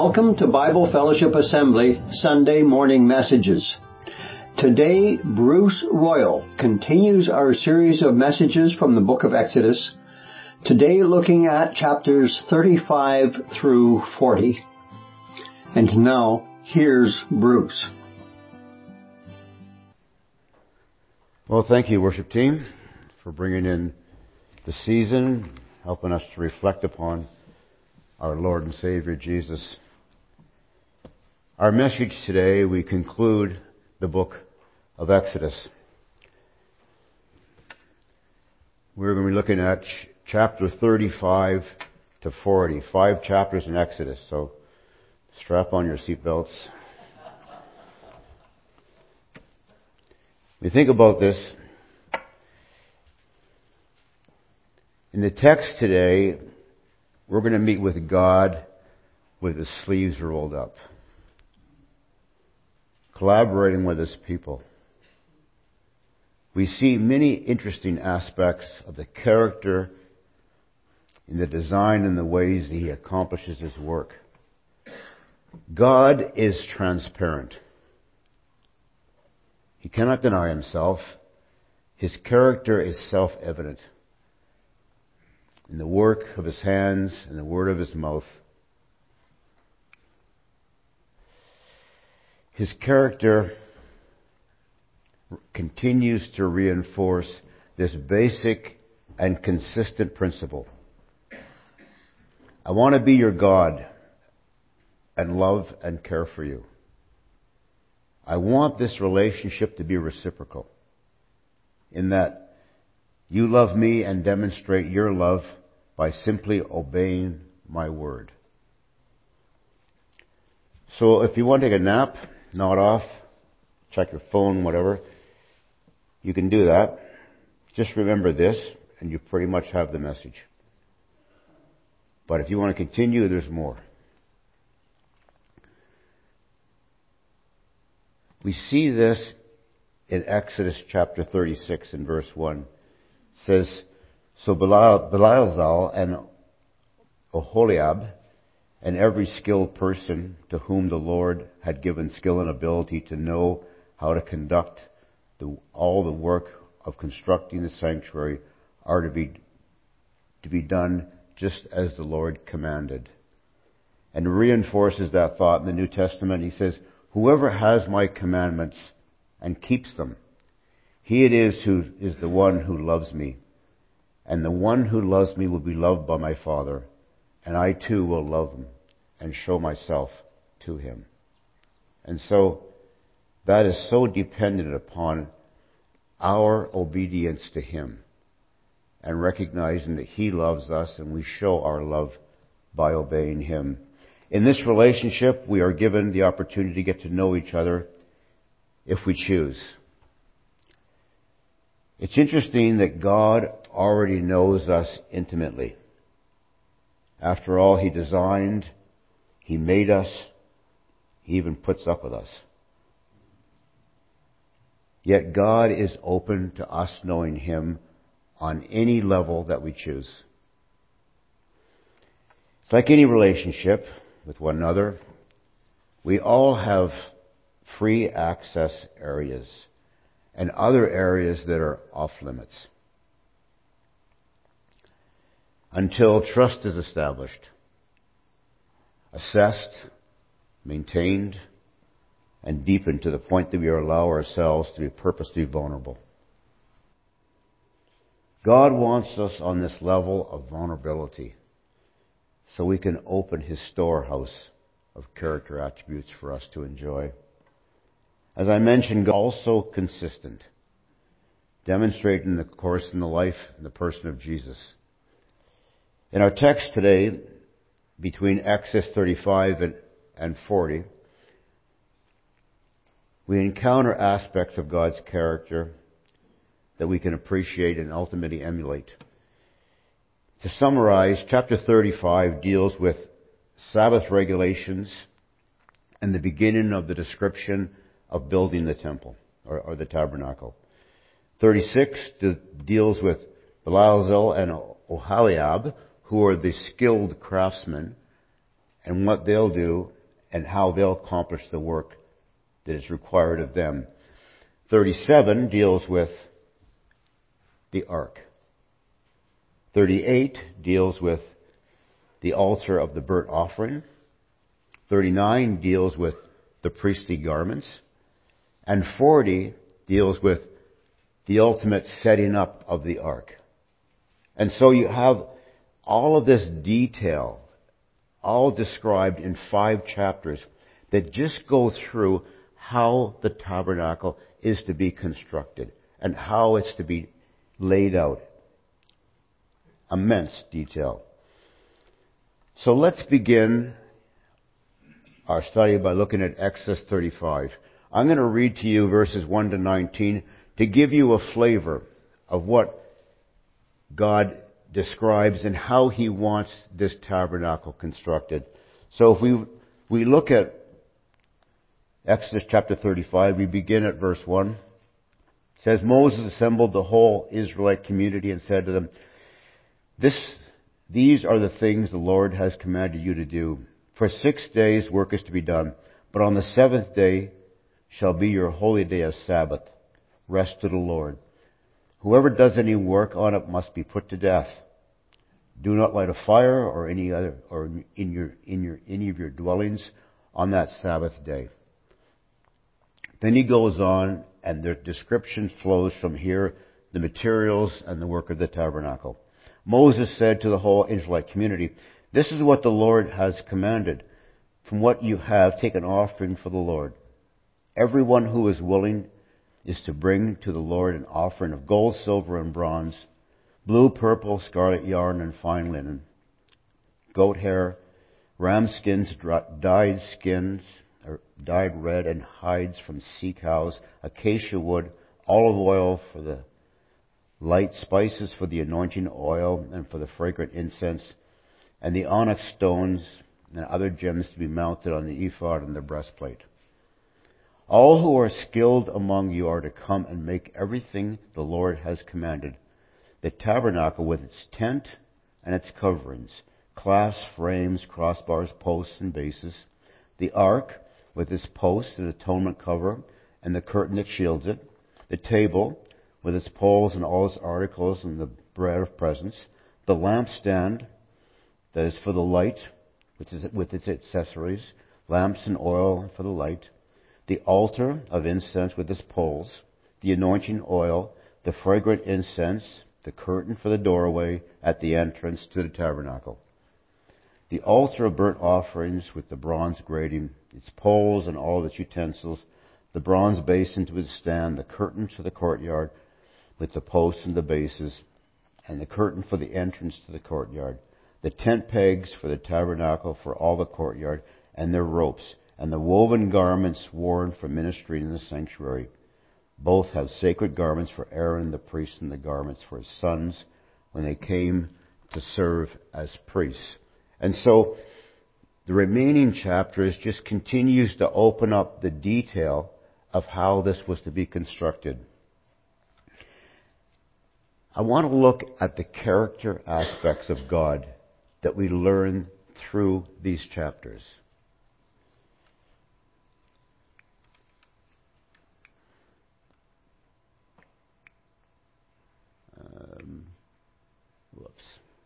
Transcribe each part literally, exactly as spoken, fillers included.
Welcome to Bible Fellowship Assembly Sunday Morning Messages. Today, Bruce Royal continues our series of messages from the book of Exodus, today looking at chapters thirty-five through forty. And now, here's Bruce. Well, thank you, worship team, for bringing in the season, helping us to reflect upon our Lord and Savior Jesus. Our message today, we conclude the book of Exodus. We're going to be looking at ch- chapter thirty-five to forty, five chapters in Exodus, so strap on your seatbelts. We think about this. In the text today, we're going to meet with God with his sleeves rolled up, collaborating with his people. We see many interesting aspects of the character in the design and the ways that he accomplishes his work. God is transparent. He cannot deny himself. His character is self-evident in the work of his hands and the word of his mouth. His character continues to reinforce this basic and consistent principle. I want to be your God and love and care for you. I want this relationship to be reciprocal, in that you love me and demonstrate your love by simply obeying my word. So if you want to take a nap, nod off, check your phone, whatever, you can do that. Just remember this, and you pretty much have the message. But if you want to continue, there's more. We see this in Exodus chapter thirty-six in verse one. It says, So Belial and Oholiab and every skilled person to whom the Lord had given skill and ability to know how to conduct the, all the work of constructing the sanctuary are to be, to be done just as the Lord commanded. And reinforces that thought in the New Testament. He says, Whoever has my commandments and keeps them, he it is who is the one who loves me. And the one who loves me will be loved by my Father, and I too will love him and show myself to him. And so, that is so dependent upon our obedience to him and recognizing that he loves us and we show our love by obeying him. In this relationship, we are given the opportunity to get to know each other if we choose. It's interesting that God already knows us intimately. After all, he designed, he made us, he even puts up with us. Yet God is open to us knowing him on any level that we choose. It's like any relationship with one another. We all have free access areas and other areas that are off limits, until trust is established, assessed, maintained, and deepened to the point that we allow ourselves to be purposely vulnerable. God wants us on this level of vulnerability so we can open his storehouse of character attributes for us to enjoy. As I mentioned, also consistent, demonstrating the course in the life and the person of Jesus. In our text today, between Exodus thirty-five and, and forty, we encounter aspects of God's character that we can appreciate and ultimately emulate. To summarize, chapter thirty-five deals with Sabbath regulations and the beginning of the description of building the temple or, or the tabernacle. thirty-six de- deals with Belial and Oholiab, who are the skilled craftsmen, and what they'll do and how they'll accomplish the work that is required of them. thirty-seven deals with the ark. thirty-eight deals with the altar of the burnt offering. thirty-nine deals with the priestly garments. And forty deals with the ultimate setting up of the ark. And so you have all of this detail, all described in five chapters that just go through how the tabernacle is to be constructed and how it's to be laid out. Immense detail. So let's begin our study by looking at Exodus thirty-five. I'm going to read to you verses one to nineteen to give you a flavor of what God describes and how He wants this tabernacle constructed. So if we we look at Exodus chapter thirty-five, we begin at verse one. It says, Moses assembled the whole Israelite community and said to them, This, These are the things the Lord has commanded you to do. For six days work is to be done, but on the seventh day shall be your holy day of Sabbath, rest to the Lord. Whoever does any work on it must be put to death. Do not light a fire or any other or in your in your any of your dwellings on that Sabbath day. Then he goes on, and the description flows from here, the materials and the work of the tabernacle. Moses said to the whole Israelite community, This is what the Lord has commanded. From what you have, take an offering for the Lord. Everyone who is willing is to bring to the Lord an offering of gold, silver, and bronze, blue, purple, scarlet yarn, and fine linen, goat hair, ram skins, dyed skins, or dyed red, and hides from sea cows, acacia wood, olive oil for the light, spices for the anointing oil and for the fragrant incense, and the onyx stones and other gems to be mounted on the ephod and the breastplate. All who are skilled among you are to come and make everything the Lord has commanded. The tabernacle with its tent and its coverings, clasps, frames, crossbars, posts, and bases. The ark with its post and atonement cover and the curtain that shields it. The table with its poles and all its articles and the bread of presence. The lampstand that is for the light with its, with its accessories, lamps and oil for the light. The altar of incense with its poles, the anointing oil, the fragrant incense, the curtain for the doorway at the entrance to the tabernacle. The altar of burnt offerings with the bronze grating, its poles and all its utensils, the bronze basin to its stand, the curtain to the courtyard with the posts and the bases, and the curtain for the entrance to the courtyard, the tent pegs for the tabernacle for all the courtyard, and their ropes, and the woven garments worn for ministry in the sanctuary. Both have sacred garments for Aaron the priest and the garments for his sons when they came to serve as priests. And so the remaining chapters just continues to open up the detail of how this was to be constructed. I want to look at the character aspects of God that we learn through these chapters. Um, whoops.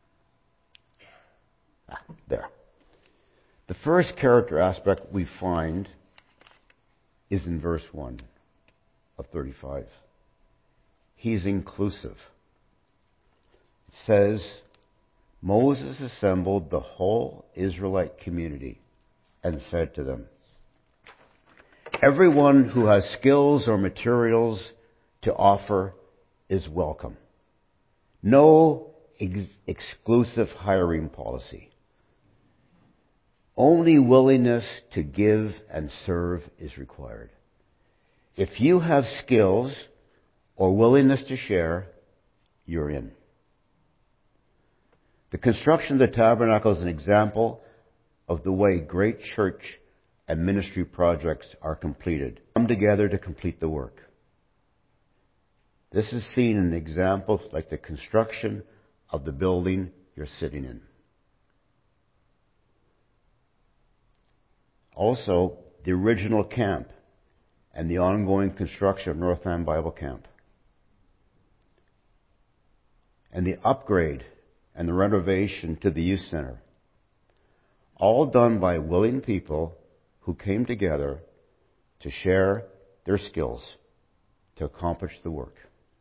Ah, there. The first character aspect we find is in verse one of thirty-five. He's inclusive. It says, Moses assembled the whole Israelite community and said to them, Everyone who has skills or materials to offer is welcome. No ex- exclusive hiring policy. Only willingness to give and serve is required. If you have skills or willingness to share, you're in. The construction of the tabernacle is an example of the way great church and ministry projects are completed. Come together to complete the work. This is seen in examples like the construction of the building you're sitting in. Also, the original camp and the ongoing construction of Northland Bible Camp. And the upgrade and the renovation to the youth center. All done by willing people who came together to share their skills to accomplish the work.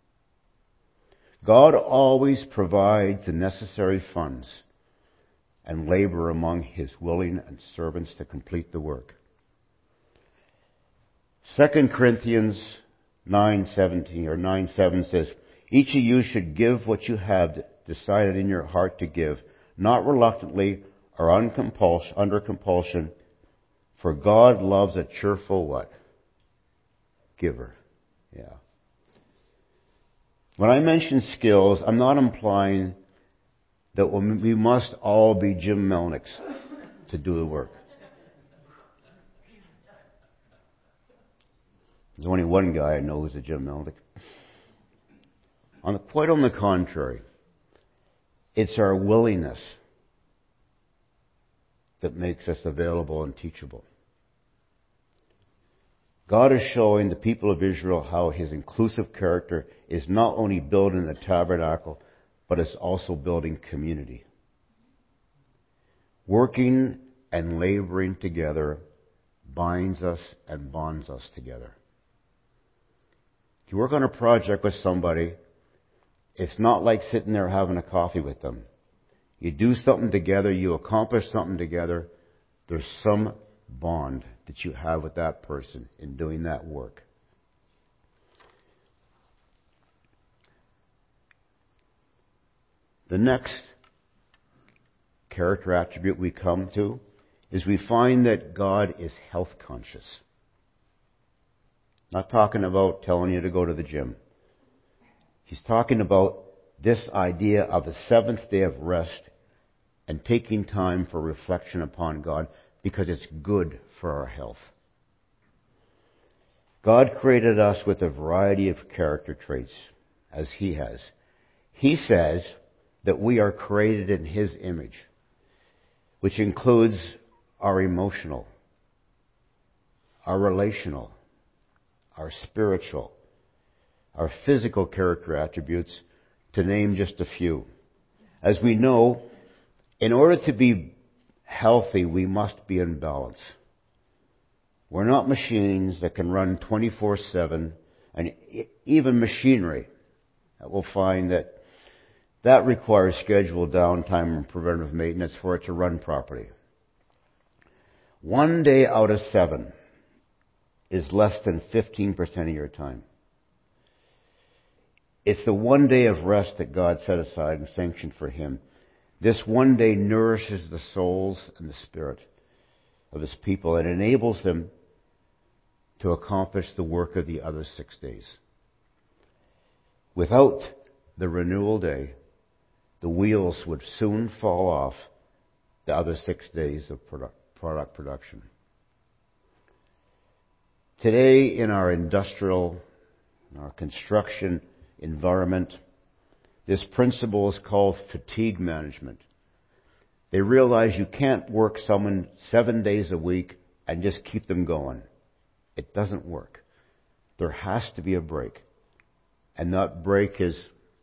God always provides the necessary funds and labor among His willing and servants to complete the work. Second Corinthians nine seventeen or nine seven says, each of you should give what you have decided in your heart to give, not reluctantly or under compulsion, for God loves a cheerful what? Giver. Yeah. When I mention skills, I'm not implying that we must all be Jim Melnicks to do the work. There's only one guy I know who's a Jim Melnick. On the, quite on the contrary, it's our willingness that makes us available and teachable. God is showing the people of Israel how His inclusive character is not only building the tabernacle, but it's also building community. Working and laboring together binds us and bonds us together. If you work on a project with somebody, it's not like sitting there having a coffee with them. You do something together, you accomplish something together, there's some bond that you have with that person in doing that work. The next character attribute we come to is we find that God is health conscious. Not talking about telling you to go to the gym. He's talking about this idea of the seventh day of rest and taking time for reflection upon God because it's good for our health. God created us with a variety of character traits, as He has. He says that we are created in His image, which includes our emotional, our relational, our spiritual, our physical character attributes, to name just a few. As we know, in order to be healthy, we must be in balance. We're not machines that can run twenty-four seven, and even machinery that will find that that requires scheduled downtime and preventive maintenance for it to run properly. One day out of seven is less than fifteen percent of your time. It's the one day of rest that God set aside and sanctioned for Him. This one day nourishes the souls and the spirit of His people and enables them to accomplish the work of the other six days. Without the renewal day, the wheels would soon fall off the other six days of product, product production. Today, in our industrial, in our construction environment, this principle is called fatigue management. They realize you can't work someone seven days a week and just keep them going. It doesn't work. There has to be a break. And that break is,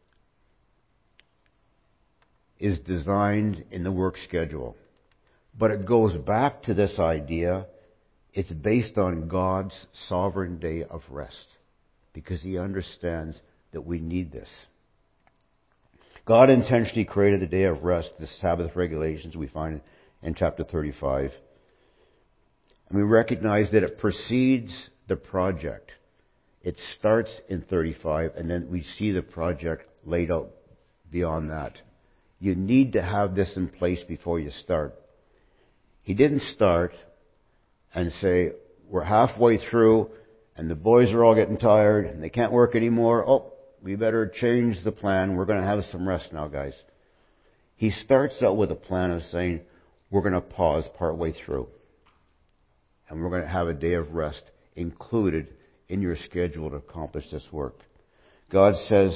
is designed in the work schedule. But it goes back to this idea. It's based on God's sovereign day of rest, because He understands that we need this. God intentionally created the day of rest, the Sabbath regulations we find in chapter thirty-five. And we recognize that it precedes the project. It starts in thirty-five, and then we see the project laid out beyond that. You need to have this in place before you start. He didn't start and say, we're halfway through, and the boys are all getting tired, and they can't work anymore. Oh, we better change the plan. We're going to have some rest now, guys. He starts out with a plan of saying, we're going to pause partway through. And we're going to have a day of rest included in your schedule to accomplish this work. God says,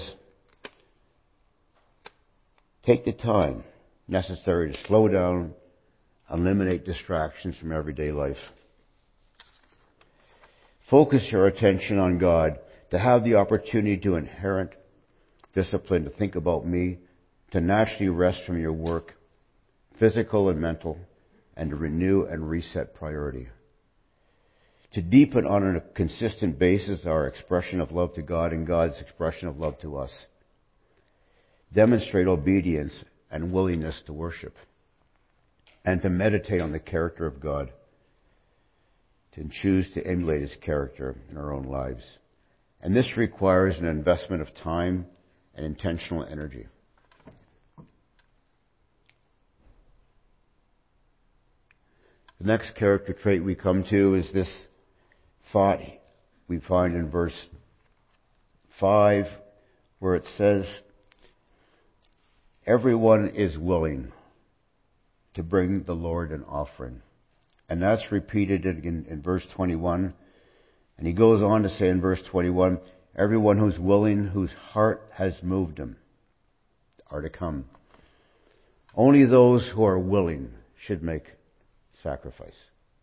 take the time necessary to slow down, eliminate distractions from everyday life. focus your attention on God, to have the opportunity to inherent discipline, to think about me, to naturally rest from your work, physical and mental, and to renew and reset priority. To deepen on a consistent basis our expression of love to God and God's expression of love to us. Demonstrate obedience and willingness to worship. And to meditate on the character of God. To choose to emulate His character in our own lives. And this requires an investment of time and intentional energy. The next character trait we come to is this thought we find in verse five, where it says, everyone is willing to bring the Lord an offering. And that's repeated in, in verse twenty-one. And he goes on to say in verse twenty-one, everyone who's willing, whose heart has moved him, are to come. Only those who are willing should make sacrifice.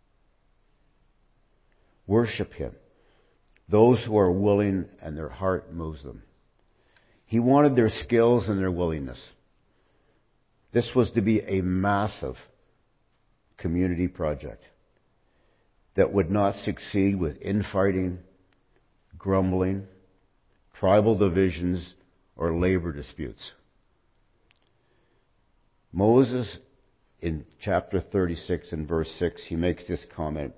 Worship Him. Those who are willing and their heart moves them. He wanted their skills and their willingness. This was to be a massive community project that would not succeed with infighting, grumbling, tribal divisions, or labor disputes. Moses, in chapter thirty-six and verse six, he makes this comment.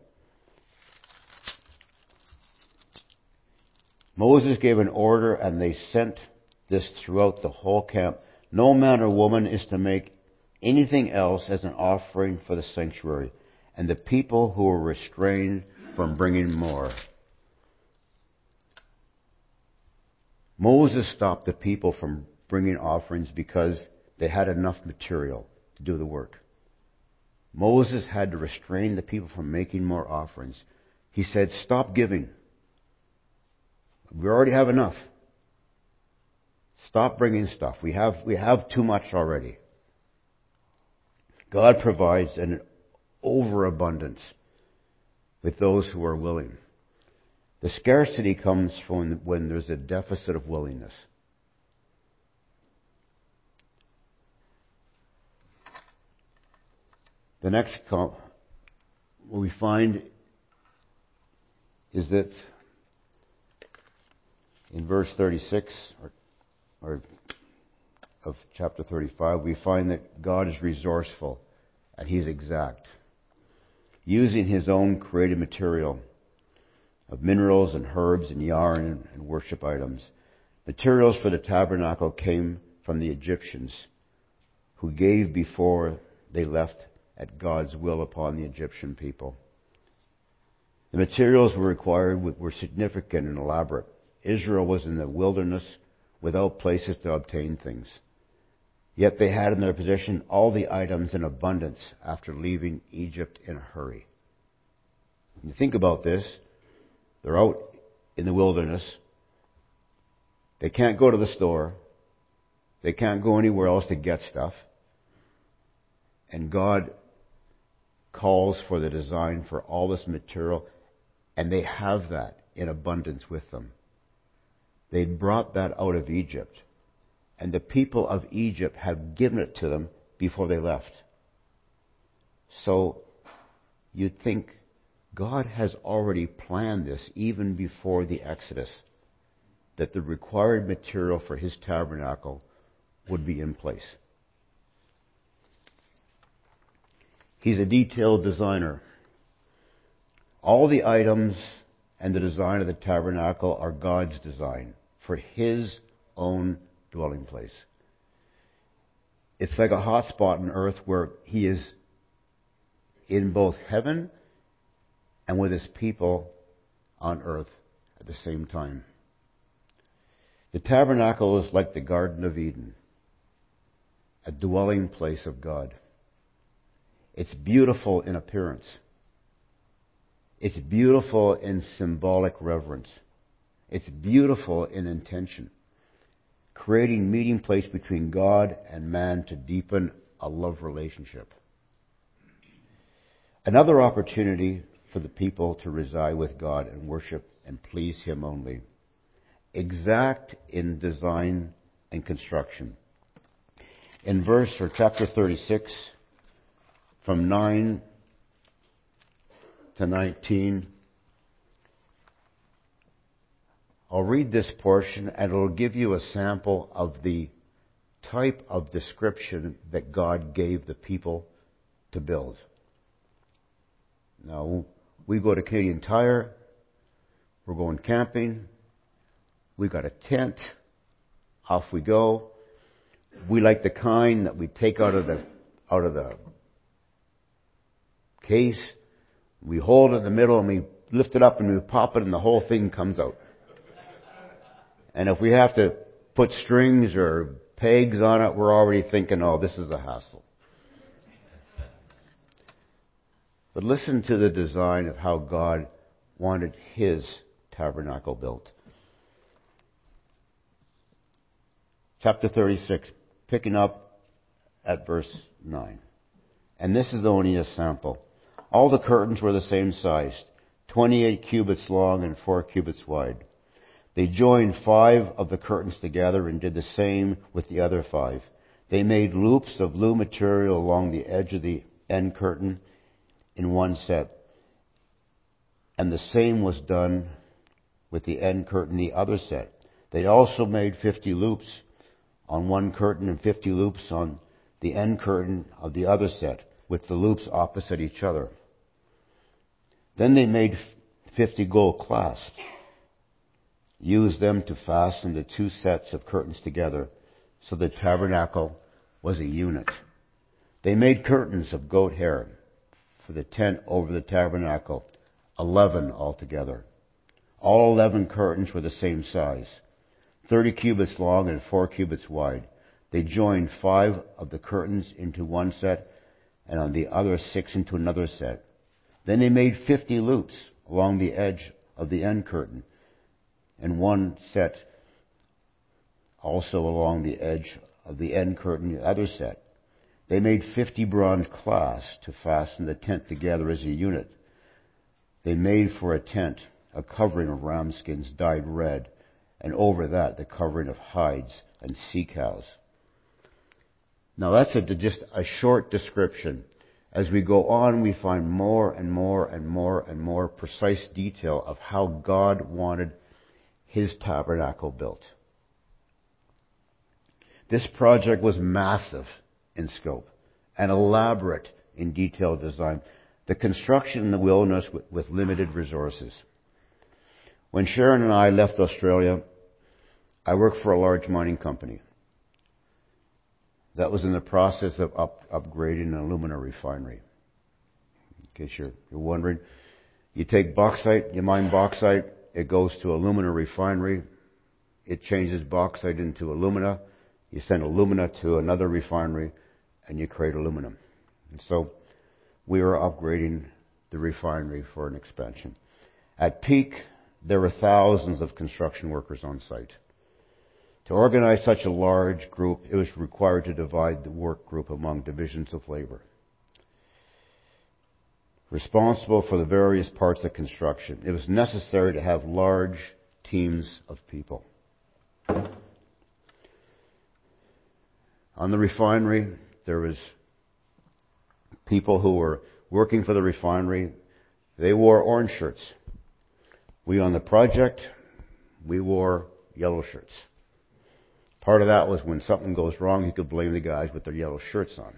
Moses gave an order, and they sent this throughout the whole camp. No man or woman is to make anything else as an offering for the sanctuary. And the people who were restrained from bringing more. Moses stopped the people from bringing offerings because they had enough material to do the work. Moses had to restrain the people from making more offerings. He said, stop giving. We already have enough. Stop bringing stuff. We have, we have too much already. God provides an overabundance with those who are willing. The scarcity comes from when there's a deficit of willingness. The next what we find is that in verse thirty-six or, or of chapter thirty-five, we find that God is resourceful and He's exact, using His own created material of minerals and herbs and yarn and, and worship items. Materials for the tabernacle came from the Egyptians, who gave before they left at God's will upon the Egyptian people. The materials were required were significant and elaborate. Israel was in the wilderness without places to obtain things. Yet they had in their possession all the items in abundance after leaving Egypt in a hurry. When you think about this, they're out in the wilderness. They can't go to the store. They can't go anywhere else to get stuff. And God calls for the design for all this material, and they have that in abundance with them. They'd brought that out of Egypt, and the people of Egypt have given it to them before they left. So you'd think God has already planned this even before the Exodus, that the required material for His tabernacle would be in place. He's a detailed designer. All the items and the design of the tabernacle are God's design for His own dwelling place. It's like a hot spot on earth where He is in both heaven and with His people on earth at the same time. The tabernacle is like the Garden of Eden, a dwelling place of God. It's beautiful in appearance. It's beautiful in symbolic reverence. It's beautiful in intention, creating meeting place between God and man to deepen a love relationship. Another opportunity for the people to reside with God and worship and please Him only. Exact in design and construction. In verse or chapter thirty-six, from nine to nineteen, I'll read this portion and it'll give you a sample of the type of description that God gave the people to build. Now, we go to Canadian Tire, we're going camping, we got a tent, off we go. We like the kind that we take out of the out of the case, we hold it in the middle and we lift it up and we pop it and the whole thing comes out. And if we have to put strings or pegs on it, we're already thinking, oh, this is a hassle. But listen to the design of how God wanted His tabernacle built. Chapter thirty-six, picking up at verse nine. And this is only a sample. All the curtains were the same size, twenty-eight cubits long and four cubits wide. They joined five of the curtains together and did the same with the other five. They made loops of blue material along the edge of the end curtain in one set. And the same was done with the end curtain, the other set. They also made fifty loops on one curtain and fifty loops on the end curtain of the other set, with the loops opposite each other. Then they made fifty gold clasps, used them to fasten the two sets of curtains together, so the tabernacle was a unit. They made curtains of goat hair for the tent over the tabernacle, eleven altogether. All eleven curtains were the same size, thirty cubits long and four cubits wide. They joined five of the curtains into one set, and on the other six into another set. Then they made fifty loops along the edge of the end curtain, and one set also along the edge of the end curtain, the other set. They made fifty bronze clasps to fasten the tent together as a unit. They made for a tent a covering of ram skins dyed red, and over that the covering of hides and sea cows. Now that's a, just a short description. As we go on, we find more and more and more and more precise detail of how God wanted His tabernacle built. This project was massive in scope and elaborate in detailed design. The construction in the wilderness with, with limited resources. When Sharon and I left Australia, I worked for a large mining company that was in the process of up, upgrading an alumina refinery. In case you're, you're wondering, you take bauxite, you mine bauxite, it goes to alumina refinery, it changes bauxite into alumina, you send alumina to another refinery, and you create aluminum. And so we were upgrading the refinery for an expansion. At peak, there were thousands of construction workers on site. To organize such a large group, it was required to divide the work group among divisions of labor, responsible for the various parts of construction. It was necessary to have large teams of people. On the refinery, there was people who were working for the refinery. They wore orange shirts. We on the project, we wore yellow shirts. Part of that was when something goes wrong, you could blame the guys with their yellow shirts on.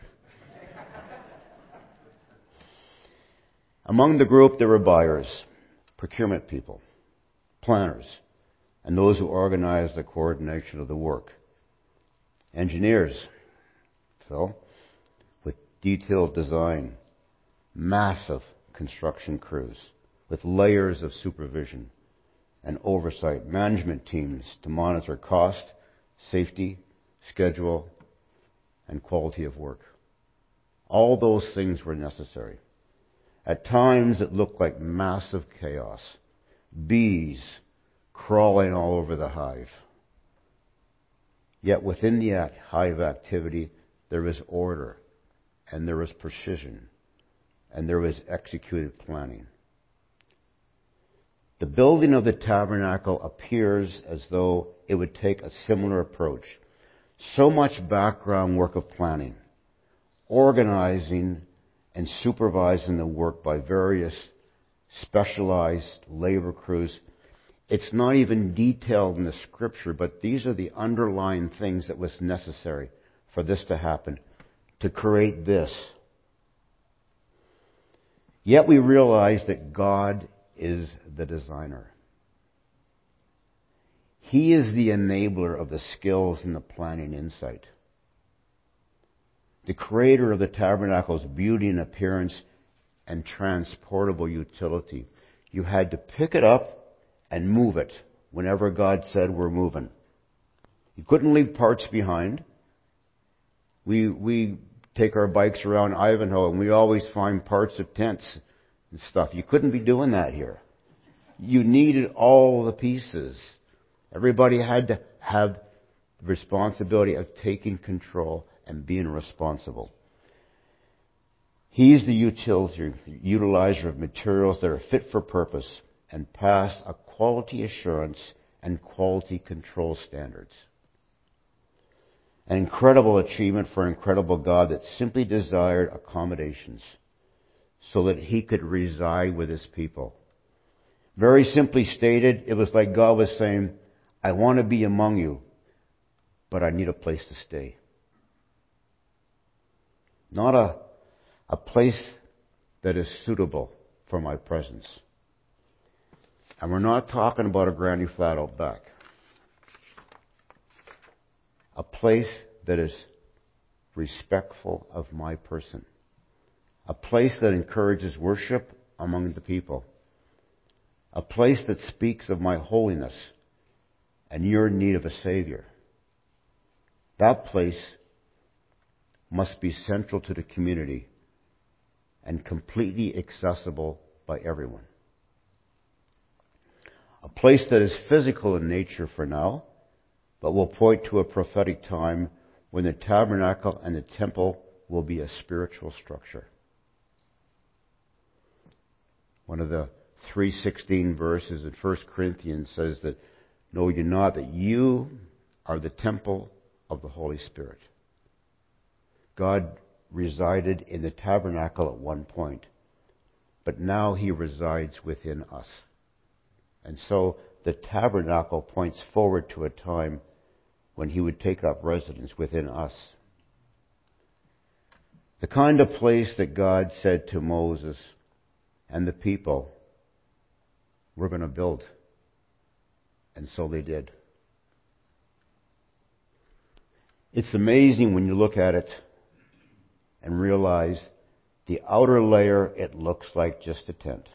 Among the group, there were buyers, procurement people, planners, and those who organized the coordination of the work. Engineers, Phil, with detailed design, massive construction crews, with layers of supervision and oversight, management teams to monitor cost, safety, schedule, and quality of work. All those things were necessary. At times it looked like massive chaos. Bees crawling all over the hive. Yet within the hive activity, there was order, and there was precision, and there was executed planning. The building of the tabernacle appears as though it would take a similar approach. So much background work of planning, organizing and supervising the work by various specialized labor crews. It's not even detailed in the scripture, but these are the underlying things that was necessary for this to happen, to create this. Yet we realize that God is the designer. He is the enabler of the skills and the planning insight. The creator of the tabernacle's beauty and appearance and transportable utility. You had to pick it up and move it whenever God said we're moving. You couldn't leave parts behind. We we take our bikes around Ivanhoe and we always find parts of tents and stuff. You couldn't be doing that here. You needed all the pieces. Everybody had to have the responsibility of taking control and being responsible. He's the utility, utilizer of materials that are fit for purpose and pass a quality assurance and quality control standards. An incredible achievement for an incredible God that simply desired accommodations so that He could reside with His people. Very simply stated, it was like God was saying, I want to be among you, but I need a place to stay. Not a, a place that is suitable for my presence. And we're not talking about a granny flat out back. A place that is respectful of my person. A place that encourages worship among the people. A place that speaks of my holiness and your need of a Savior. That place must be central to the community and completely accessible by everyone. A place that is physical in nature for now, but will point to a prophetic time when the tabernacle and the temple will be a spiritual structure. One of the three sixteen verses in First Corinthians says that, know you not that you are the temple of the Holy Spirit. God resided in the tabernacle at one point, but now He resides within us. And so the tabernacle points forward to a time when He would take up residence within us. The kind of place that God said to Moses and the people, we're going to build. And so they did. It's amazing when you look at it and realize the outer layer, it looks like just a tent.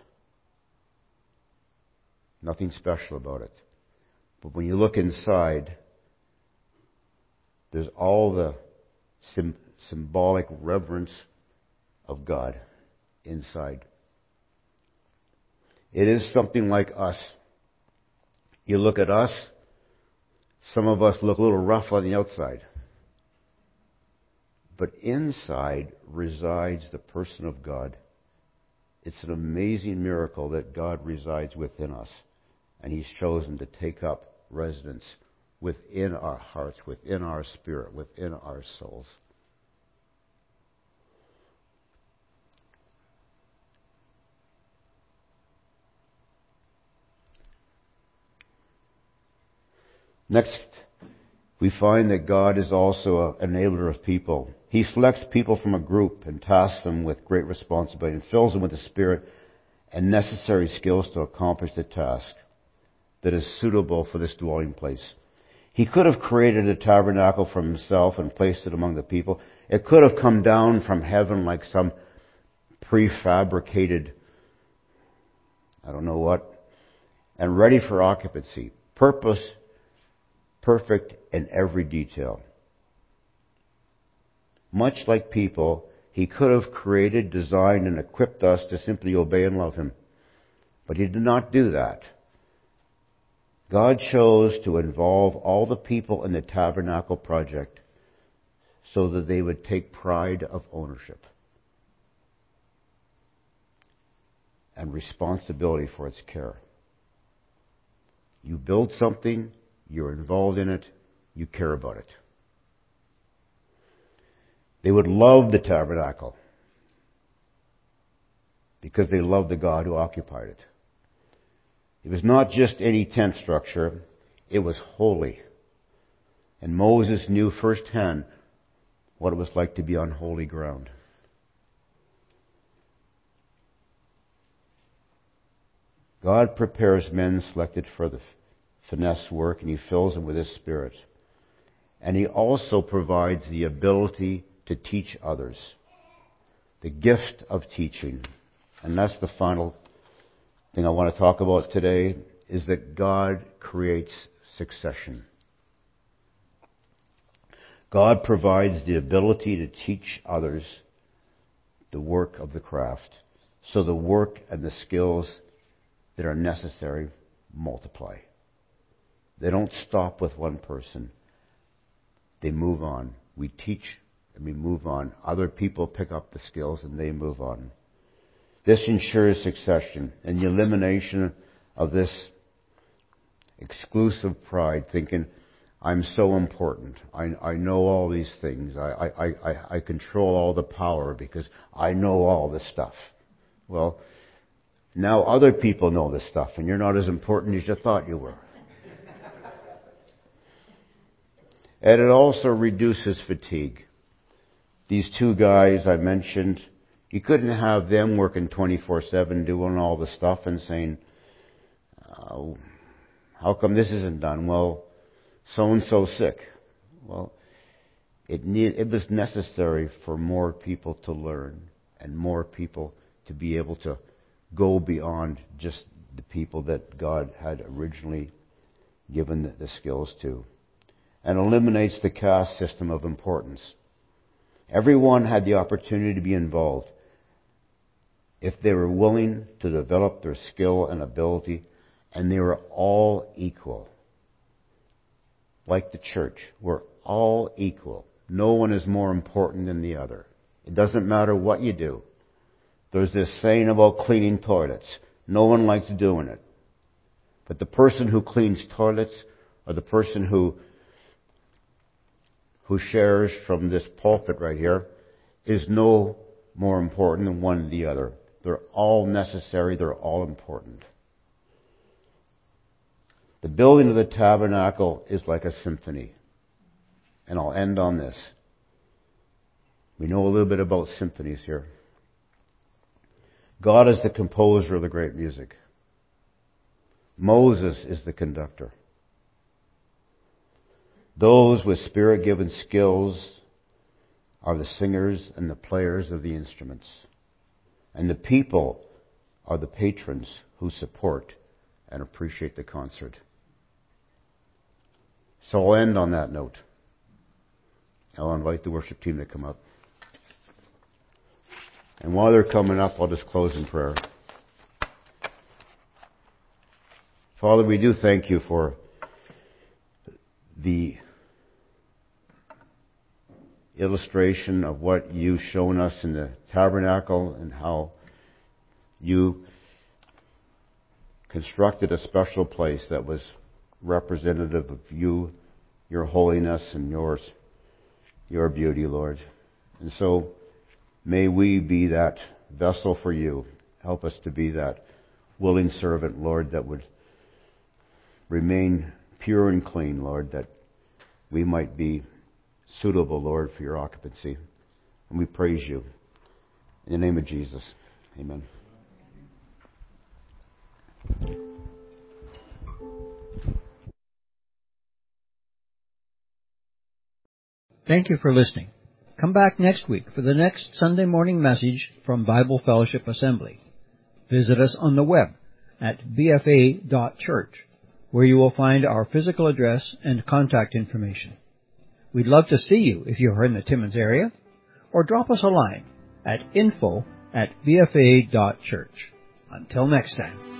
Nothing special about it. But when you look inside, there's all the sim- symbolic reverence of God inside. It is something like us. You look at us, some of us look a little rough on the outside. But inside resides the person of God. It's an amazing miracle that God resides within us. And He's chosen to take up residence within our hearts, within our spirit, within our souls. Next, we find that God is also an enabler of people. He selects people from a group and tasks them with great responsibility and fills them with the Spirit and necessary skills to accomplish the task that is suitable for this dwelling place. He could have created a tabernacle for Himself and placed it among the people. It could have come down from heaven like some prefabricated, I don't know what, and ready for occupancy. Purpose perfect in every detail. Much like people, He could have created, designed, and equipped us to simply obey and love Him. But He did not do that. God chose to involve all the people in the tabernacle project so that they would take pride of ownership and responsibility for its care. You build something, you're involved in it, you care about it. They would love the tabernacle because they loved the God who occupied it. It was not just any tent structure, it was holy. And Moses knew firsthand what it was like to be on holy ground. God prepares men selected for the finesse work, and He fills them with His Spirit. And He also provides the ability to teach others. The gift of teaching. And that's the final thing I want to talk about today, is that God creates succession. God provides the ability to teach others the work of the craft. So the work and the skills that are necessary multiply. They don't stop with one person. They move on. We teach and we move on. Other people pick up the skills and they move on. This ensures succession and the elimination of this exclusive pride, thinking, I'm so important. I, I know all these things. I, I, I, I control all the power because I know all this stuff. Well, now other people know this stuff and you're not as important as you thought you were. And it also reduces fatigue. These two guys I mentioned, you couldn't have them working twenty-four seven doing all the stuff and saying, oh, how come this isn't done? Well, so-and-so sick. Well, it, need, it was necessary for more people to learn and more people to be able to go beyond just the people that God had originally given the, the skills to. And eliminates the caste system of importance. Everyone had the opportunity to be involved if they were willing to develop their skill and ability, and they were all equal. Like the church, we're all equal. No one is more important than the other. It doesn't matter what you do. There's this saying about cleaning toilets. No one likes doing it. But the person who cleans toilets, or the person who who shares from this pulpit right here, is no more important than one or the other. They're all necessary. They're all important. The building of the tabernacle is like a symphony. And I'll end on this. We know a little bit about symphonies here. God is the composer of the great music. Moses is the conductor. Those with Spirit-given skills are the singers and the players of the instruments. And the people are the patrons who support and appreciate the concert. So I'll end on that note. I'll invite the worship team to come up. And while they're coming up, I'll just close in prayer. Father, we do thank you for the illustration of what you've shown us in the tabernacle and how you constructed a special place that was representative of you, your holiness, and yours, your beauty, Lord. And so may we be that vessel for you. Help us to be that willing servant, Lord, that would remain pure and clean, Lord, that we might be suitable, Lord, for your occupancy. And we praise you. In the name of Jesus. Amen. Thank you for listening. Come back next week for the next Sunday morning message from Bible Fellowship Assembly. Visit us on the web at b f a dot church, where you will find our physical address and contact information. We'd love to see you if you're in the Timmins area, or drop us a line at info at b f a dot church. Until next time.